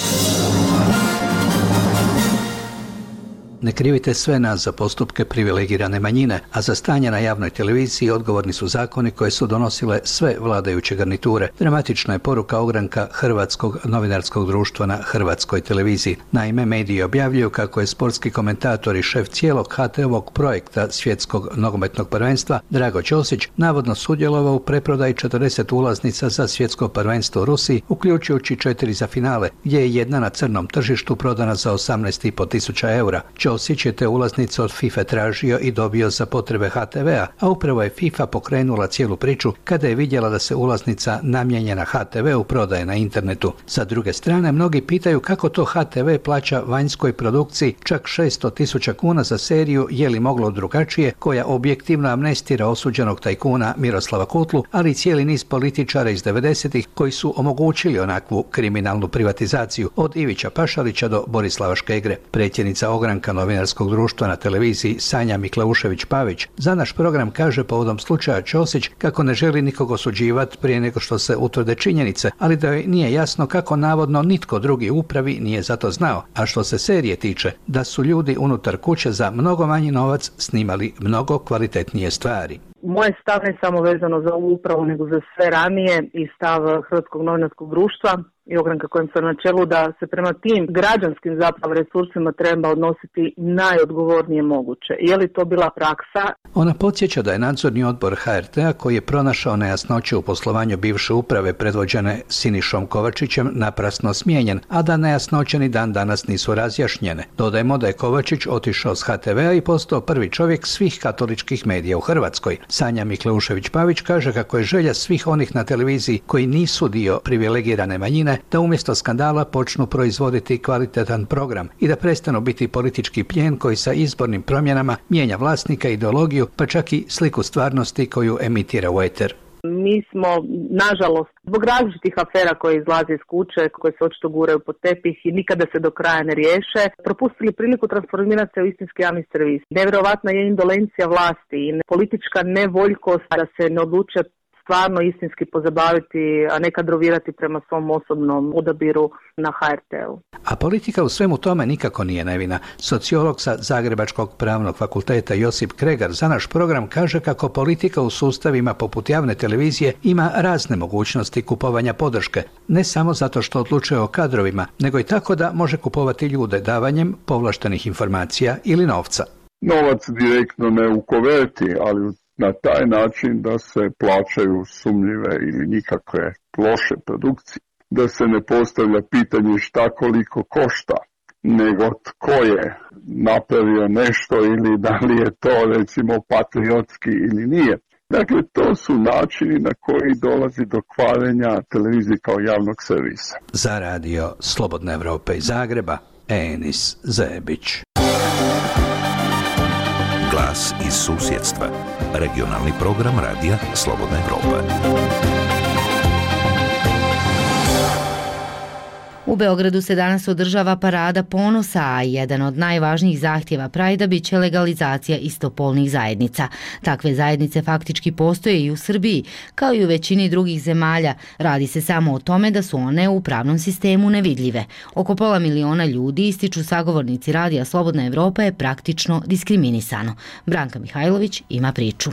Ne krivite sve nas za postupke privilegirane manjine, a za stanje na javnoj televiziji odgovorni su zakoni koje su donosile sve vladajuće garniture. Dramatična je poruka ogranka Hrvatskog novinarskog društva na Hrvatskoj televiziji. Naime, mediji objavljuju kako je sportski komentator i šef cijelog ha te ovog projekta svjetskog nogometnog prvenstva Drago Ćosić navodno sudjelovao u preprodaji četrdeset ulaznica za svjetsko prvenstvo u Rusiji, uključujući četiri za finale, gdje je jedna na crnom tržištu prodana za osamnaest i pol tisuća eura. Ćosić je te ulaznice od FIFA tražio i dobio za potrebe ha te vea, a upravo je FIFA pokrenula cijelu priču kada je vidjela da se ulaznica namijenjena ha te veu prodaje na internetu. Sa druge strane, mnogi pitaju kako to ha te ve plaća vanjskoj produkciji čak šesto tisuća kuna za seriju Je li moglo drugačije, koja objektivno amnestira osuđenog tajkuna Miroslava Kutlu, ali i cijeli niz političara iz devedesetih koji su omogućili onakvu kriminalnu privatizaciju, od Ivića Pašalića do Borislava Škegre. Predsjednica ogranka novinarskog društva na televiziji Sanja Mikleušević-Pavić za naš program kaže povodom slučaja Ćosić kako ne želi nikog osuđivati prije nego što se utvrde činjenice, ali da joj nije jasno kako navodno nitko drugi u upravi nije za to znao. A što se serije tiče, da su ljudi unutar kuće za mnogo manji novac snimali mnogo kvalitetnije stvari. Moj stav ne samo vezano za ovu upravu, nego za sve ranije i stav Hrvatskog novinarskog društva i ogranka kojem sam na čelu, da se prema tim građanskim zapravo resursima treba odnositi najodgovornije moguće. Je li to bila praksa? Ona podsjeća da je nadzorni odbor ha er te a, koji je pronašao nejasnoće u poslovanju bivše uprave predvođene Sinišom Kovačićem, naprasno smijenjen, a da nejasnoće ni dan danas nisu razjašnjene. Dodajmo da je Kovačić otišao s ha te vea i postao prvi čovjek svih katoličkih medija u Hrvatskoj. Sanja Mikleušević-Pavić kaže kako je želja svih onih na televiziji koji nisu dio privilegirane manjine da umjesto skandala počnu proizvoditi kvalitetan program i da prestanu biti politički plijen koji sa izbornim promjenama mijenja vlasnika, ideologiju, pa čak i sliku stvarnosti koju emitira u eter. Mi smo, nažalost, zbog različitih afera koje izlaze iz kuće, koje se očito guraju pod tepih i nikada se do kraja ne riješe, propustili priliku transformirati se u istinski javni servis. Nevjerovatna je indolencija vlasti i politička nevoljkost da se ne odluče stvarno istinski pozabaviti, a ne kadrovirati prema svom osobnom odabiru na ha er te-u. A politika u svemu tome nikako nije nevina. Sociolog sa Zagrebačkog pravnog fakulteta Josip Kregar za naš program kaže kako politika u sustavima poput javne televizije ima razne mogućnosti kupovanja podrške, ne samo zato što odlučuje o kadrovima, nego i tako da može kupovati ljude davanjem povlaštenih informacija ili novca. Novac direktno ne u koverti, ali na taj način da se plaćaju sumnjive ili nikakve loše produkcije. Da se ne postavlja pitanje šta koliko košta, nego tko je napravio nešto ili da li je to recimo patriotski ili nije. Dakle, to su načini na koji dolazi do kvarenja televizije kao javnog servisa. Za radio Slobodne Evrope iz Zagreba, Enis Zebić. Glas iz susjedstva. Regionalni program radija Slobodna Evropa. U Beogradu se danas održava parada ponosa, a jedan od najvažnijih zahtjeva Prajda bit će legalizacija istopolnih zajednica. Takve zajednice faktički postoje i u Srbiji, kao i u većini drugih zemalja. Radi se samo o tome da su one u pravnom sistemu nevidljive. Oko pola miliona ljudi, ističu sagovornici radija Slobodna Evropa, je praktično diskriminisano. Branka Mihajlović ima priču.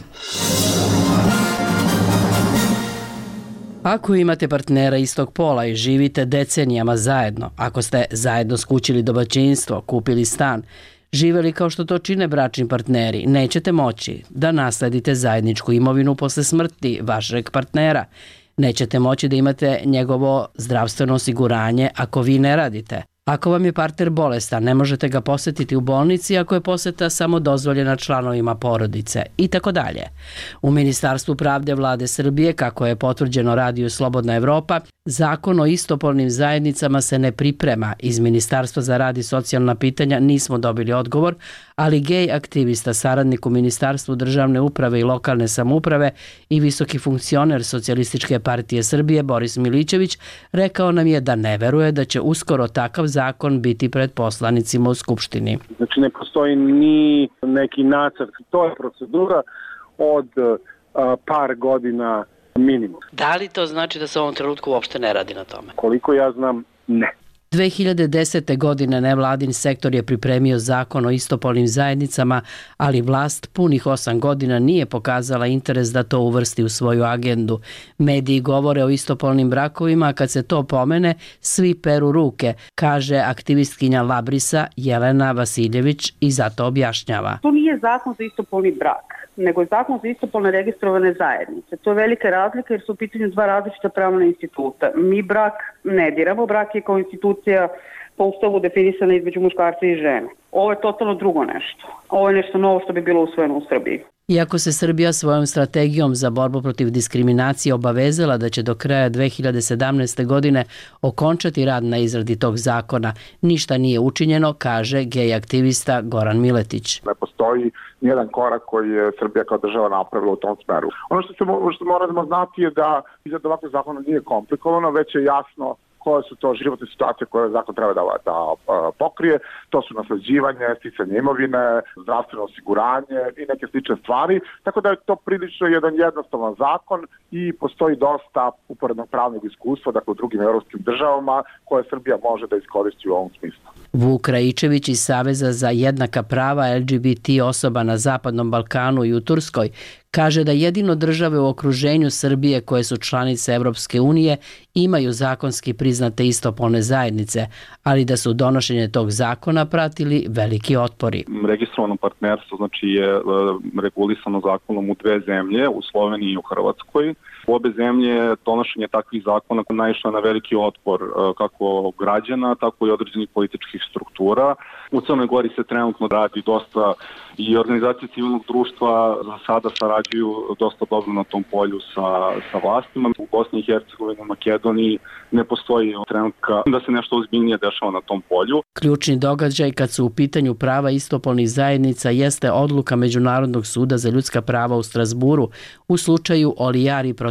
Ako imate partnera istog pola i živite decenijama zajedno, ako ste zajedno skućili domaćinstvo, kupili stan, živeli kao što to čine bračni partneri, nećete moći da nasledite zajedničku imovinu posle smrti vašeg partnera. Nećete moći da imate njegovo zdravstveno osiguranje ako vi ne radite. Ako vam je partner bolestan, ne možete ga posjetiti u bolnici ako je posjeta samo dozvoljena članovima porodice i tako dalje. U Ministarstvu pravde Vlade Srbije, kako je potvrđeno radiju Slobodna Evropa, zakon o istopolnim zajednicama se ne priprema. Iz Ministarstva za rad i socijalna pitanja nismo dobili odgovor, ali gej aktivista, saradnik u Ministarstvu državne uprave i lokalne samouprave i visoki funkcioner Socijalističke partije Srbije Boris Milićević rekao nam je da ne veruje da će uskoro takav zakon biti pred poslanicima u Skupštini. Znači ne postoji ni neki nacrt, to je procedura od a, par godina minimum. Da li to znači da se u ovom trenutku uopšte ne radi na tome? Koliko ja znam, ne. dve hiljade desete. godine nevladin sektor je pripremio zakon o istopolnim zajednicama, ali vlast punih osam godina nije pokazala interes da to uvrsti u svoju agendu. Mediji govore o istopolnim brakovima, a kad se to pomene, svi peru ruke, kaže aktivistkinja Labrisa Jelena Vasiljević i zato objašnjava. To nije zakon za istopolni brak, nego je zakon za istopolne registrovane zajednice. To je velika razlika jer su u pitanju dva različita pravna instituta. Mi brak ne diramo, brak je kao institucija po ustavu definisana između muškarca i žene. Ovo je totalno drugo nešto. Ovo je nešto novo što bi bilo usvojeno u Srbiji. Iako se Srbija svojom strategijom za borbu protiv diskriminacije obavezala da će do kraja dve hiljade sedamnaeste. godine okončati rad na izradi tog zakona, ništa nije učinjeno, kaže gej aktivista Goran Miletić. Ne postoji nijedan korak koji je Srbija kao država napravila u tom smeru. Ono što, se, što moramo znati je da izrada ovakvog zakona nije komplikovano, već je jasno koje su to životne situacije koje zakon treba da, da pokrije. To su nasleđivanje, sticanje imovine, zdravstveno osiguranje i neke slične stvari. Tako da je to prilično jedan jednostavan zakon i postoji dosta uporednog pravnog iskustva, dakle u drugim evropskim državama, koje Srbija može da iskoristi u ovom smislu. Vuk Raičević iz Saveza za jednaka prava el ge be te osoba na Zapadnom Balkanu i u Turskoj kaže da jedino države u okruženju Srbije koje su članice Evropske unije imaju zakonski priznate istopolne zajednice, ali da su donošenje tog zakona pratili veliki otpori. Registrovano partnerstvo znači je regulisano zakonom u dve zemlje, u Sloveniji i u Hrvatskoj. U obe zemlje donošenje takvih zakona naišlo na veliki otpor kako građana, tako i određenih političkih struktura. U Crnoj Gori se trenutno radi dosta i organizacije civilnog društva za sada sarađuju dosta dobro na tom polju sa, sa vlastima. U Bosni i Hercegovini, u Makedoniji ne postoji trenutka da se nešto ozbiljnije dešava na tom polju. Ključni događaj kad su u pitanju prava istopolnih zajednica jeste odluka Međunarodnog suda za ljudska prava u Strasburu u slučaju Olijari protiv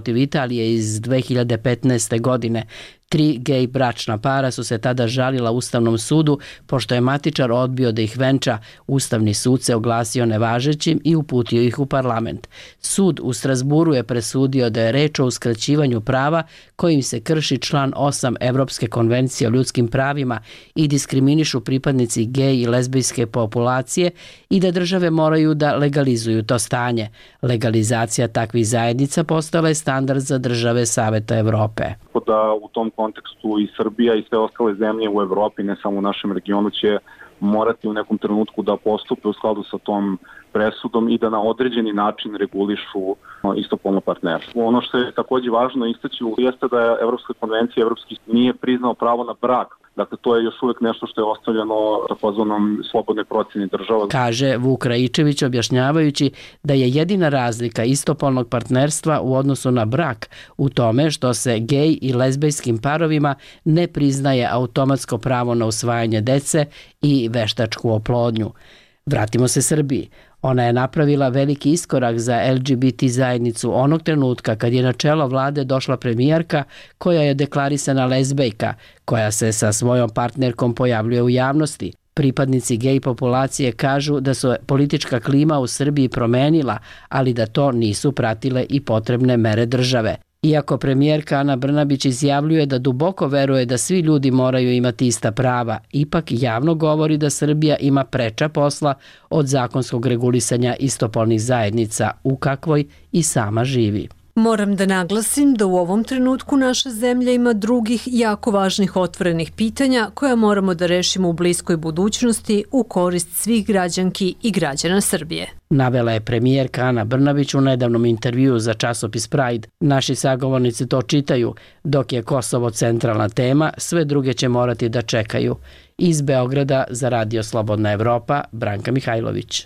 protiv Italije iz dve hiljade petnaeste. godine. Tri gej bračna para su se tada žalila Ustavnom sudu pošto je matičar odbio da ih venča. Ustavni sud se oglasio nevažećim i uputio ih u parlament. Sud u Strasburu je presudio da je reč o uskraćivanju prava kojim se krši član osam Evropske konvencije o ljudskim pravima i diskriminišu pripadnici gej i lezbijske populacije i da države moraju da legalizuju to stanje. Legalizacija takvih zajednica postala je standard za države Saveta Evrope. Da u tom kontekstu i Srbija i sve ostale zemlje u Evropi, ne samo u našem regionu, će morati u nekom trenutku da postupe u skladu sa tom presudom i da na određeni način regulišu istopolno partnerstvo. Ono što je takođe važno istaći jeste da je Evropska konvencija Evropski nije priznao pravo na brak. Dakle, to je još uvijek nešto što je ostavljeno takozvanom slobodnoj procjeni država. Kaže Vuk Raičević objašnjavajući da je jedina razlika istopolnog partnerstva u odnosu na brak u tome što se gej i lezbijskim parovima ne priznaje automatsko pravo na usvajanje dece i veštačku oplodnju. Vratimo se Srbiji. Ona je napravila veliki iskorak za el ge be te zajednicu onog trenutka kad je na čelo vlade došla premijerka koja je deklarisana lezbejka, koja se sa svojom partnerkom pojavljuje u javnosti. Pripadnici gej populacije kažu da se politička klima u Srbiji promenila, ali da to nisu pratile i potrebne mere države. Iako premijerka Ana Brnabić izjavljuje da duboko veruje da svi ljudi moraju imati ista prava, ipak javno govori da Srbija ima preča posla od zakonskog regulisanja istopolnih zajednica u kakvoj i sama živi. Moram da naglasim da u ovom trenutku naša zemlja ima drugih jako važnih otvorenih pitanja koja moramo da rešimo u bliskoj budućnosti u korist svih građanki i građana Srbije. Navela je premijerka Ana Brnabić u nedavnom intervjuu za časopis Pride. Naši sagovornici to čitaju. Dok je Kosovo centralna tema, sve druge će morati da čekaju. Iz Beograda za Radio Slobodna Evropa, Branka Mihajlović.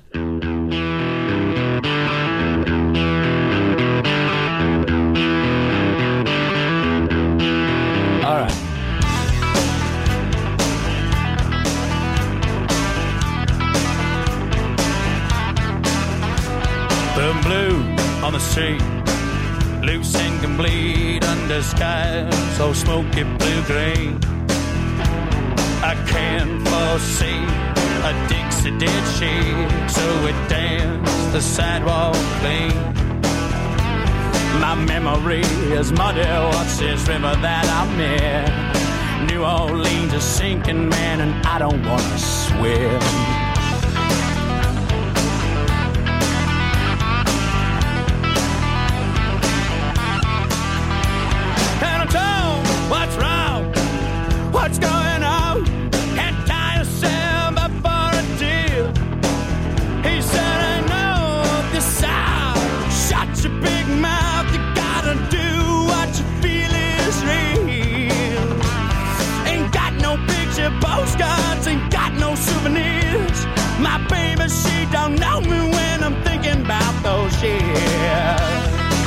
Blue on the street, loose and complete under skies so smoky blue-green. I can't foresee a Dixie did she, so it danced the sidewalk clean. My memory is muddy, what's this river that I'm in? New Orleans is sinking, man, and I don't wanna swim. What's wrong? What's going on? Can't tie yourself up for a deal. He said, I know the sound. Shut your big mouth. You gotta do what you feel is real. Ain't got no picture postcards, ain't got no souvenirs. My baby, she don't know me when I'm thinking about those years.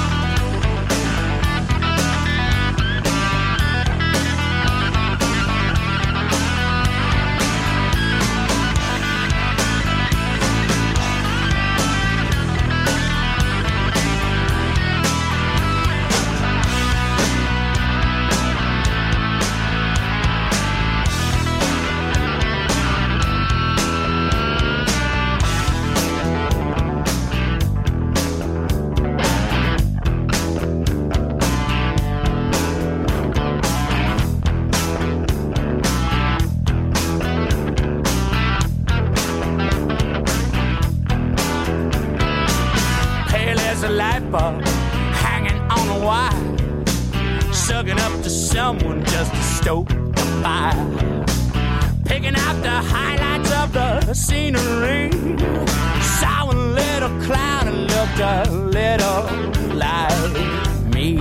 Hanging on a wire, sucking up to someone just to stoke the fire, picking out the highlights of the scenery. Saw a little cloud and looked a little like me.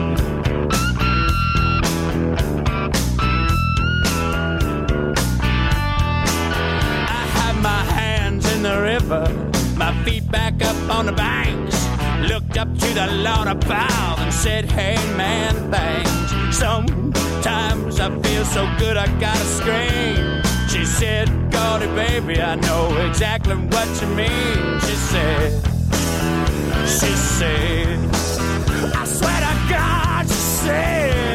I had my hands in the river, my feet back up on the banks. Looked up to the Lord above and said, hey man, thanks. Sometimes I feel so good I gotta scream. She said, Gordy baby, I know exactly what you mean. She said, she said, I swear to God, she said.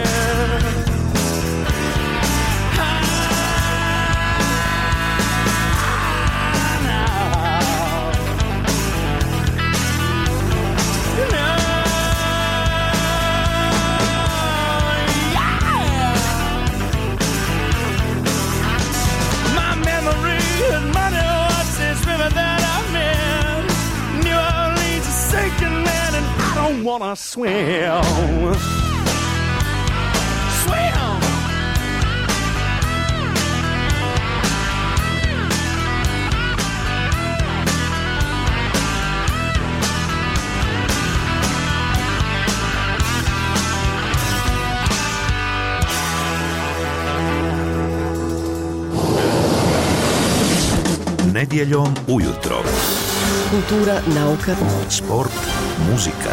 Wanna swim, swim. Nedjeljom ujutro. Kultura, nauka, sport, muzika.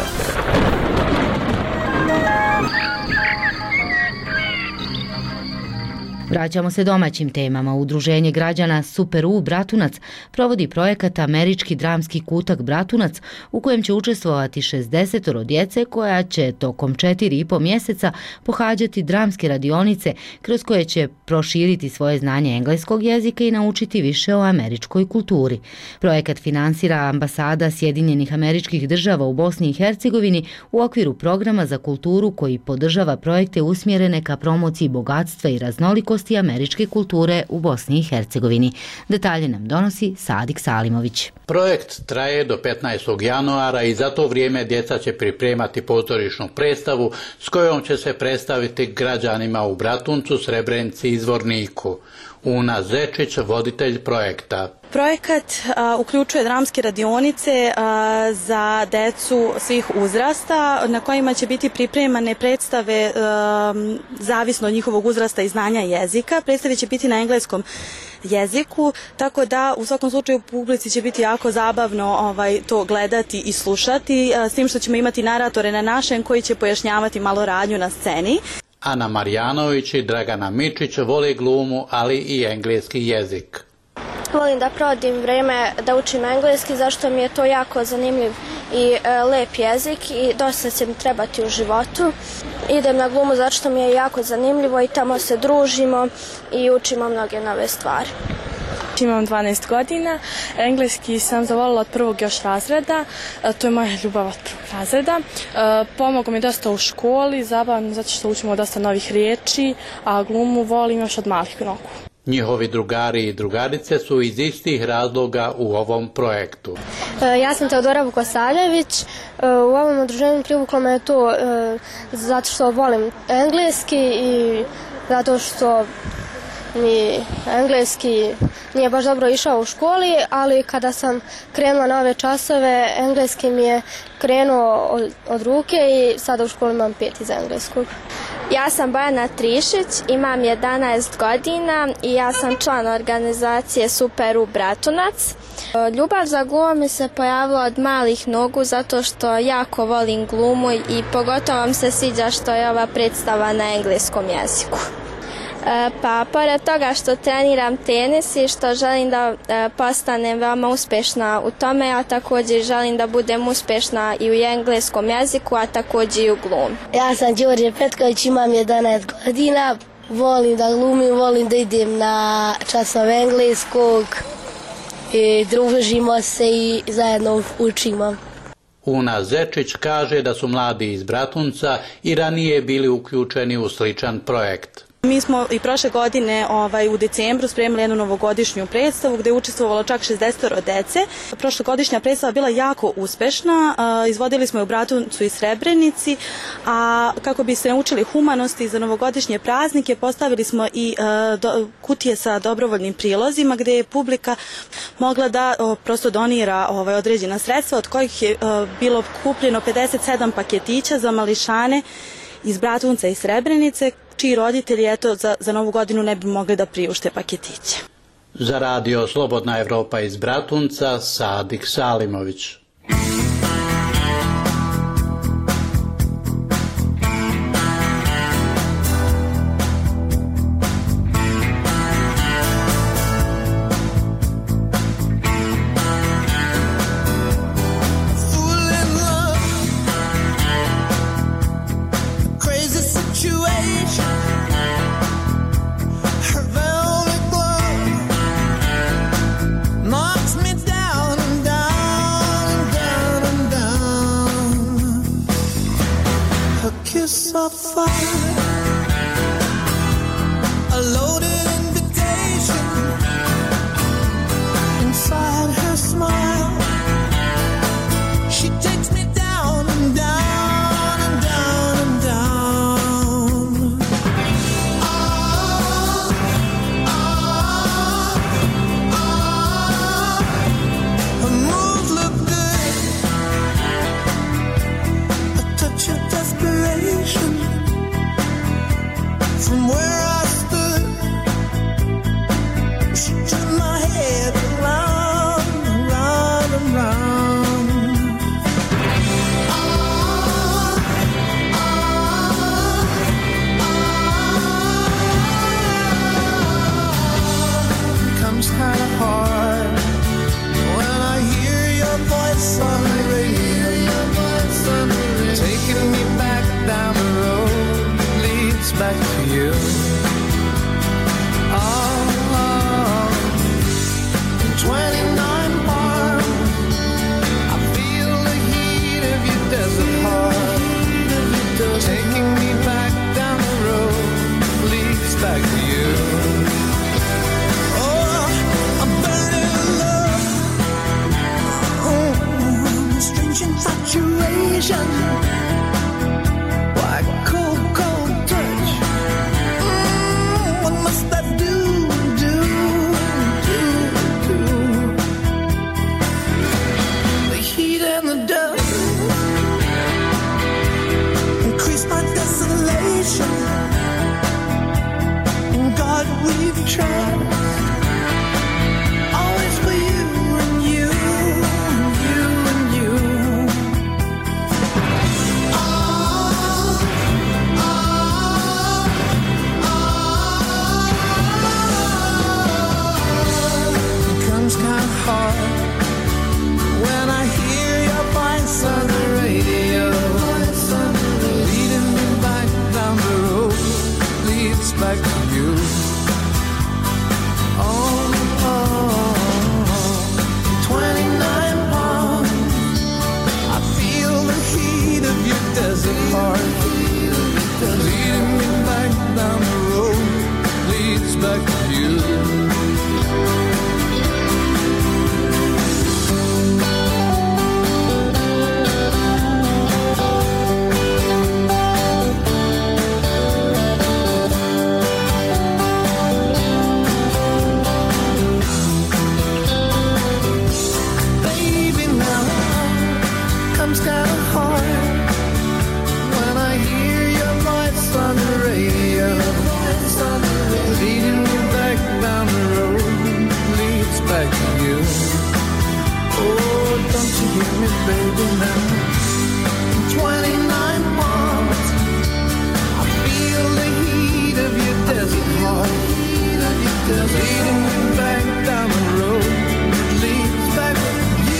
Vraćamo se domaćim temama. Udruženje građana Super U Bratunac provodi projekat Američki dramski kutak Bratunac u kojem će učestvovati šezdeset djece koja će tokom četiri i po mjeseca pohađati dramske radionice kroz koje će proširiti svoje znanje engleskog jezika i naučiti više o američkoj kulturi. Projekat finansira ambasada Sjedinjenih Američkih Država u Bosni i Hercegovini u okviru programa za kulturu koji podržava projekte usmjerene ka promociji bogatstva i raznolikosti američke kulture u Bosni i Hercegovini. Detalje nam donosi Sadik Salimović. Projekt traje do petnaestog januara i za to vrijeme djeca će pripremati pozorišnu predstavu s kojom će se predstaviti građanima u Bratuncu, Srebrenici i Zvorniku. Una Zečić, voditelj projekta. Projekat a, uključuje dramske radionice a, za decu svih uzrasta na kojima će biti pripremane predstave a, zavisno od njihovog uzrasta i znanja jezika. Predstave će biti na engleskom jeziku, tako da u svakom slučaju publici će biti jako zabavno ovaj, to gledati i slušati, a, s tim što ćemo imati naratore na našem koji će pojašnjavati malo radnju na sceni. Ana Marjanović i Dragana Mičić vole glumu, ali i engleski jezik. Volim da provodim vreme da učim engleski, zašto mi je to jako zanimljiv i e, lep jezik i dosta će mi trebati u životu. Idem na glumu zato što mi je jako zanimljivo i tamo se družimo i učimo mnoge nove stvari. Imam dvanaest godina, engleski sam zavolila od prvog još razreda, to je moja ljubav od prvog razreda. Pomogao mi dosta u školi, zabavno zato što učimo dosta novih riječi, a glumu volim još od malih nogu. Njihovi drugari i drugarice su iz istih razloga u ovom projektu. Ja sam Teodora Vukosavljević, u ovom udruženju privuklo me to zato što volim engleski i zato što mi engleski nije baš dobro išao u školi, ali kada sam krenula na ove časove, engleski mi je krenuo od, od ruke i sada u školi imam pet iz engleskog. Ja sam Bojana Trišić, imam jedanaest godina i ja sam član organizacije Super U Bratunac. Ljubav za glumu mi se pojavila od malih nogu zato što jako volim glumu i pogotovo mi se sviđa što je ova predstava na engleskom jeziku. Pa, pored toga što treniram tenis i što želim da postanem veoma uspješna u tome, a također želim da budem uspješna i u engleskom jeziku, a također i u glumi. Ja sam Đorđe Petković, imam jedanaest godina, volim da glumim, volim da idem na časove engleskog i družimo se i zajedno učimo. Una Zečić kaže da su mladi iz Bratunca i ranije bili uključeni u sličan projekt. Mi smo i prošle godine ovaj, u decembru spremili jednu novogodišnju predstavu gdje je učestvovalo čak šezdeset dece. Prošlogodišnja predstava bila jako uspešna, izvodili smo je u Bratuncu i Srebrenici, a kako bi se naučili humanosti za novogodišnje praznike postavili smo i do, kutije sa dobrovoljnim prilozima gdje je publika mogla da o, prosto donira ovaj, određena sredstva od kojih je o, bilo kupljeno pedeset sedam paketića za mališane iz Bratunca i Srebrenice, čiji roditelji eto, za, za novu godinu ne bi mogli da priušte paketiće. Za radio Slobodna Evropa iz Bratunca, Sadik Salimović. turn my head around, around, around. Ah, ah, ah. Comes kind of hard when I hear your voice on the radio, taking me back down the road that leads back to you. twenty-nine miles, I feel the heat of your desert heart, taking me back down the road, leads back to you. Oh, I'm burning in love, oh, strange infatuation, like cold, cold touch. Mm, what must I do? And the dust increase my desolation. God, we've tried always for you and you, you and you. Ah, ah, ah. It comes kind of hard when I hear your voice on the radio, leading me back down the road, leads back to you. Oh, oh, twenty-nine pounds, I feel the heat of your desert heart, leading me back down the road, leads back to you. Comes kind of hard when I hear your voice on the radio, leading me back down the road, leads back to you. Oh, don't you hear me, baby, now? twenty-nine miles, I feel the heat of your desert heart, leading me back down the road, leads back to you.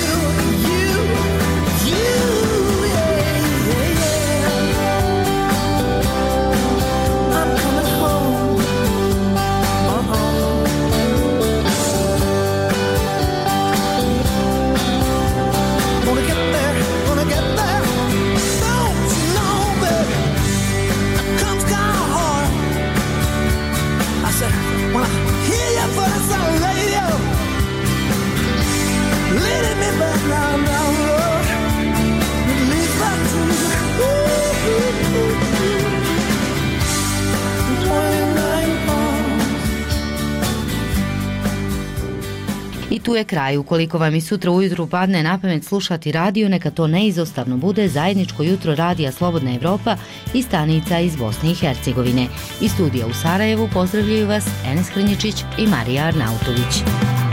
When I hear your voice on the radio, leading me back down, down the road, it leads back to you. twenty-nine pounds. I tu je kraj. Ukoliko vam i sutra ujutru padne na pamet slušati radio, neka to neizostavno bude zajedničko jutro radija Slobodna Evropa i stanica iz Bosne i Hercegovine. Iz studija u Sarajevu pozdravljaju vas Enes Hrnječić i Marija Arnautović.